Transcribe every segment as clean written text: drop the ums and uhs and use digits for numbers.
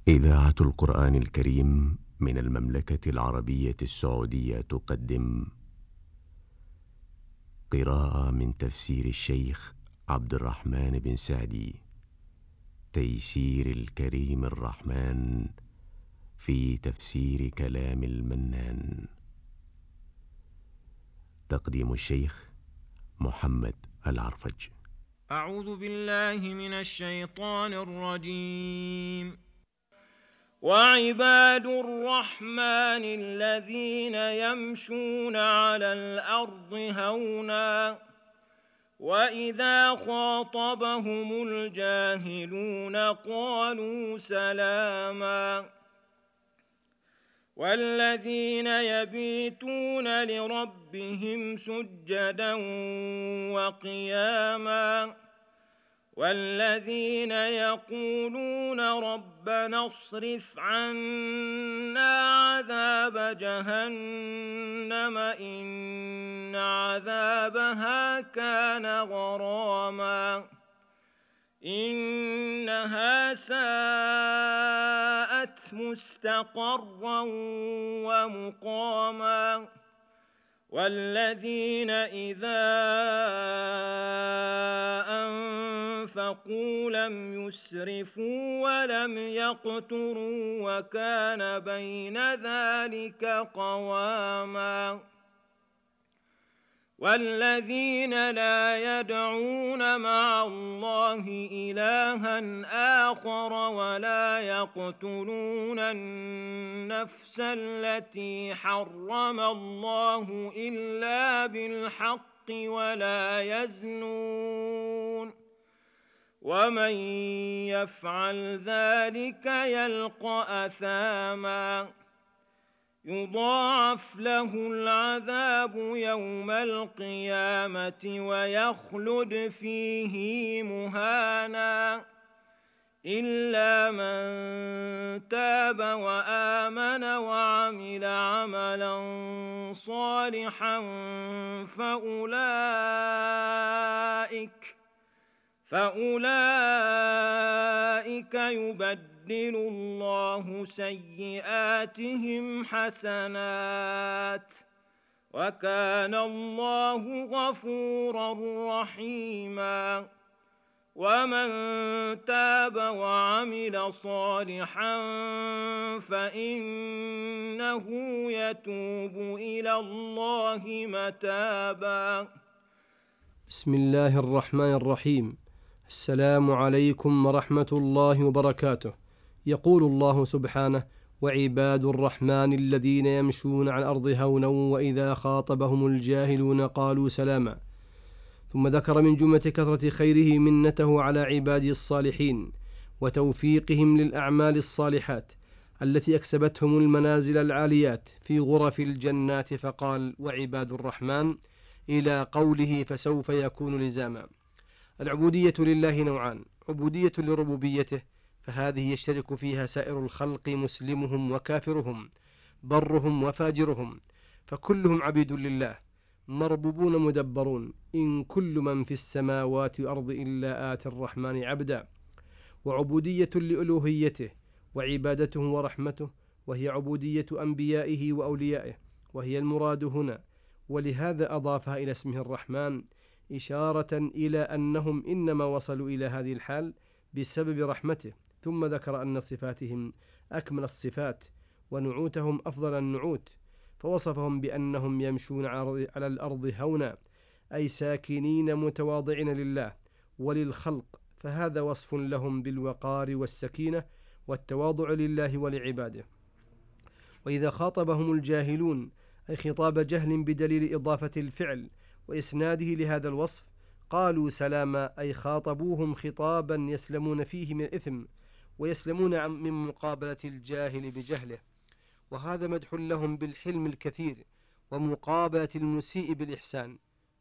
إذاعة القرآن الكريم من المملكة العربية السعودية تقدم قراءة من تفسير الشيخ عبد الرحمن بن سعدي، تيسير الكريم الرحمن في تفسير كلام المنان. تقديم الشيخ محمد العرفج. أعوذ بالله من الشيطان الرجيم. وعباد الرحمن الذين يمشون على الأرض هونا وإذا خاطبهم الجاهلون قالوا سلاما والذين يبيتون لربهم سجدا وقياما والذين يقولون ربنا اصرف عنا عذاب جهنم إن عذابها كان غراما إنها ساءت مستقرا ومقاما والذين إذا أنفقوا لم يسرفوا ولم يقتروا وكان بين ذلك قواما والذين لا يدعون مع الله إلها آخر ولا يقتلون النفس التي حرم الله إلا بالحق ولا يزنون ومن يفعل ذلك يلقى أثاما يضاعف له العذاب يوم القيامة ويخلد فيه مهانا إلا من تاب وآمن وعمل عملا صالحا فأولئك يبدل الله سيئاتهم حسنات وكان الله غفورا رحيما ومن تاب وعمل صالحا فإنه يتوب إلى الله متابا. بسم الله الرحمن الرحيم. السلام عليكم ورحمة الله وبركاته. يقول الله سبحانه: وعباد الرحمن الذين يمشون على الأرض هونا وإذا خاطبهم الجاهلون قالوا سلاما. ثم ذكر من جملة كثرة خيره منته على عباده الصالحين وتوفيقهم للأعمال الصالحات التي أكسبتهم المنازل العاليات في غرف الجنات، فقال: وعباد الرحمن إلى قوله فسوف يكون لزاما. العبودية لله نوعان: عبودية لربوبيته، فهذه يشترك فيها سائر الخلق مسلمهم وكافرهم، برهم وفاجرهم، فكلهم عبيد لله مربوبون مدبرون، إن كل من في السماوات والأرض إلا آتي الرحمن عبدا. وعبودية لألوهيته وعبادته ورحمته، وهي عبودية أنبيائه وأوليائه، وهي المراد هنا، ولهذا أضافها إلى اسمه الرحمن إشارة إلى أنهم إنما وصلوا إلى هذه الحال بسبب رحمته. ثم ذكر أن صفاتهم أكمل الصفات ونعوتهم أفضل النعوت، فوصفهم بأنهم يمشون على الأرض هونا، أي ساكنين متواضعين لله وللخلق، فهذا وصف لهم بالوقار والسكينة والتواضع لله ولعباده. وإذا خاطبهم الجاهلون، أي خطاب جهل بدليل إضافة الفعل وإسناده لهذا الوصف، قالوا سلاما، أي خاطبوهم خطابا يسلمون فيه من الإثم ويسلمون من مقابلة الجاهل بجهله، وهذا مدح لهم بالحلم الكثير ومقابلة المسيء بالإحسان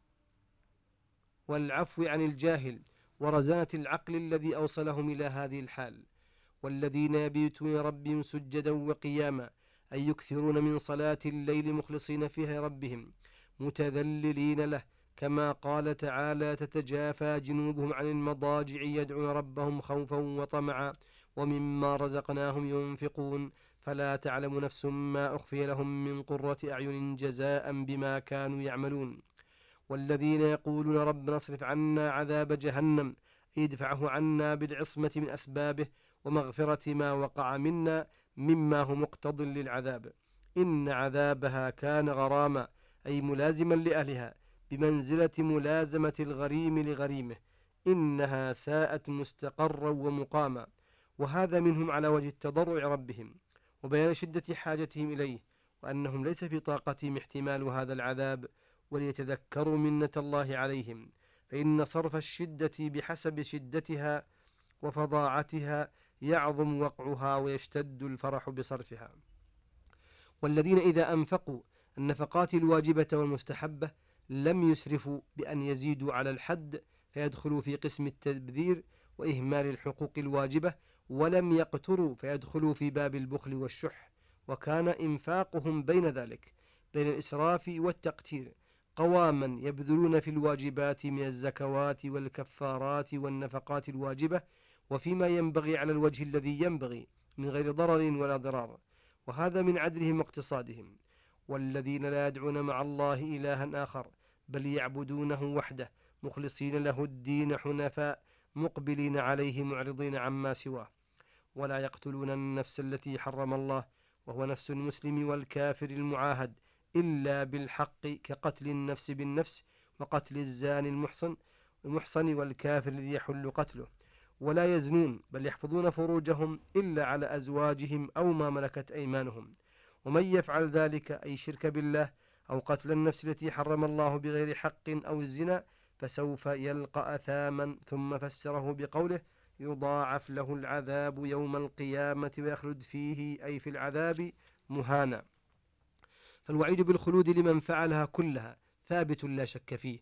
والعفو عن الجاهل ورزانة العقل الذي أوصلهم إلى هذه الحال. والذين يبيتون ربهم سجدا وقياما، أي يكثرون من صلاة الليل مخلصين فيها ربهم متذللين له، كما قال تعالى: تتجافى جنوبهم عن المضاجع يدعون ربهم خوفا وطمعا ومما رزقناهم ينفقون فلا تعلم نفس ما أخفي لهم من قرة أعين جزاء بما كانوا يعملون. والذين يقولون ربنا اصرف عنا عذاب جهنم ادفعه عنا بالعصمة من أسبابه ومغفرة ما وقع منا مما هو مقتض للعذاب إن عذابها كان غراما، أي ملازما لأهلها بمنزلة ملازمة الغريم لغريمه، إنها ساءت مستقرا ومقاما. وهذا منهم على وجه التضرع ربهم وبيان شدة حاجتهم إليه، وأنهم ليس في طاقتهم احتمال هذا العذاب، وليتذكروا منة الله عليهم، فإن صرف الشدة بحسب شدتها وفظاعتها يعظم وقعها ويشتد الفرح بصرفها. والذين إذا أنفقوا النفقات الواجبة والمستحبة لم يسرفوا بأن يزيدوا على الحد فيدخلوا في قسم التبذير وإهمال الحقوق الواجبة، ولم يقتروا فيدخلوا في باب البخل والشح، وكان إنفاقهم بين ذلك، بين الإسراف والتقتير، قواما يبذلون في الواجبات من الزكوات والكفارات والنفقات الواجبة وفيما ينبغي على الوجه الذي ينبغي من غير ضرر ولا ضرار، وهذا من عدلهم واقتصادهم. والذين لا يدعون مع الله إلها آخر بل يعبدونه وحده مخلصين له الدين حنفاء مقبلين عليه معرضين عما سواه، ولا يقتلون النفس التي حرم الله وهو نفس المسلم والكافر المعاهد إلا بالحق كقتل النفس بالنفس وقتل الزاني المحصن والكافر الذي يحل قتله، ولا يزنون بل يحفظون فروجهم إلا على أزواجهم أو ما ملكت أيمانهم، ومن يفعل ذلك أي شرك بالله أو قتل النفس التي حرم الله بغير حق أو الزنا فسوف يلقى أثاما، ثم فسره بقوله يضاعف له العذاب يوم القيامة ويخلد فيه أي في العذاب مهانا. فالوعيد بالخلود لمن فعلها كلها ثابت لا شك فيه،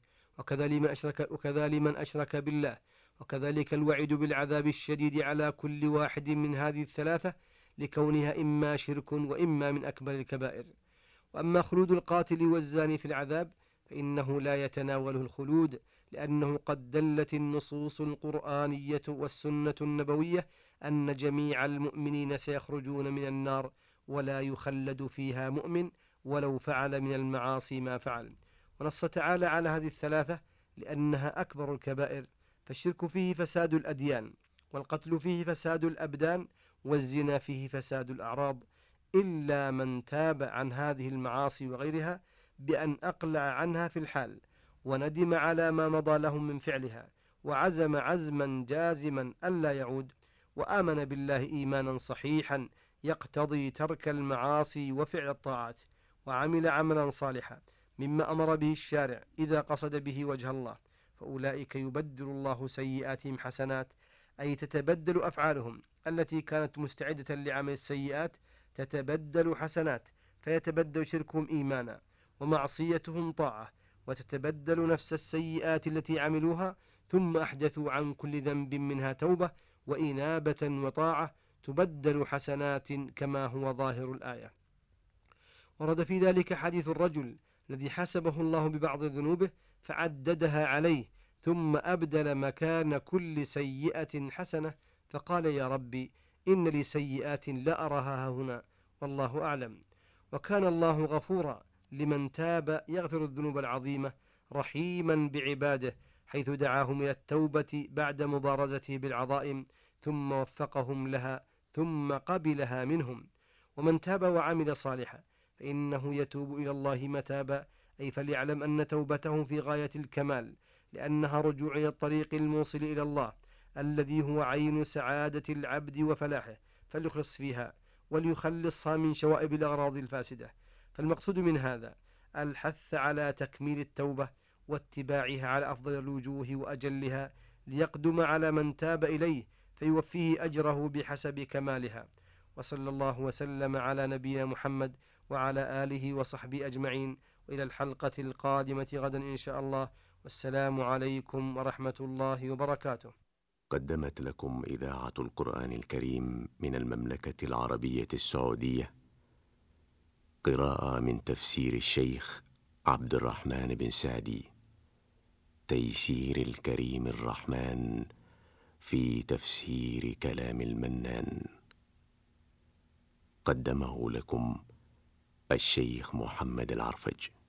وكذا لمن أشرك بالله، وكذلك الوعيد بالعذاب الشديد على كل واحد من هذه الثلاثة لكونها إما شرك وإما من أكبر الكبائر. وأما خلود القاتل والزاني في العذاب فإنه لا يتناوله الخلود، لأنه قد دلت النصوص القرآنية والسنة النبوية أن جميع المؤمنين سيخرجون من النار ولا يخلد فيها مؤمن ولو فعل من المعاصي ما فعل. ونص تعالى على هذه الثلاثة لأنها أكبر الكبائر، فالشرك فيه فساد الأديان، والقتل فيه فساد الأبدان، والزنا فيه فساد الأعراض، إلا من تاب عن هذه المعاصي وغيرها بأن أقلع عنها في الحال وندم على ما مضى له من فعلها وعزم عزما جازما ألا يعود، وآمن بالله إيمانا صحيحا يقتضي ترك المعاصي وفعل الطاعات، وعمل عملا صالحا مما أمر به الشارع إذا قصد به وجه الله، فأولئك يبدل الله سيئاتهم حسنات، أي تتبدل أفعالهم التي كانت مستعدة لعمل السيئات تتبدل حسنات، فيتبدل شركهم إيمانا ومعصيتهم طاعة، وتتبدل نفس السيئات التي عملوها ثم أحدثوا عن كل ذنب منها توبة وإنابة وطاعة تبدل حسنات كما هو ظاهر الآية. ورد في ذلك حديث الرجل الذي حسبه الله ببعض ذنوبه فعددها عليه ثم أبدل مكان كل سيئة حسنة، فقال يا ربي إن لي سيئات لا أراها هنا والله أعلم. وكان الله غفورا لمن تاب يغفر الذنوب العظيمة، رحيما بعباده حيث دعاهم إلى التوبة بعد مبارزته بالعظائم ثم وفقهم لها ثم قبلها منهم. ومن تاب وعمل صالحا فإنه يتوب إلى الله متابا، أي فليعلم أن توبته في غاية الكمال، لأنها رجوع إلى الطريق الموصل إلى الله الذي هو عين سعادة العبد وفلاحه، فليخلص فيها وليخلصها من شوائب الأغراض الفاسدة. فالمقصود من هذا الحث على تكميل التوبة واتباعها على أفضل الوجوه وأجلها، ليقدم على من تاب إليه فيوفيه أجره بحسب كمالها. وصلى الله وسلم على نبينا محمد وعلى آله وصحبه أجمعين، وإلى الحلقة القادمة غدا إن شاء الله، والسلام عليكم ورحمة الله وبركاته. قدمت لكم إذاعة القرآن الكريم من المملكة العربية السعودية قراءة من تفسير الشيخ عبد الرحمن بن سعدي، تيسير الكريم الرحمن، في تفسير كلام المنان. قدمه لكم الشيخ محمد العرفج.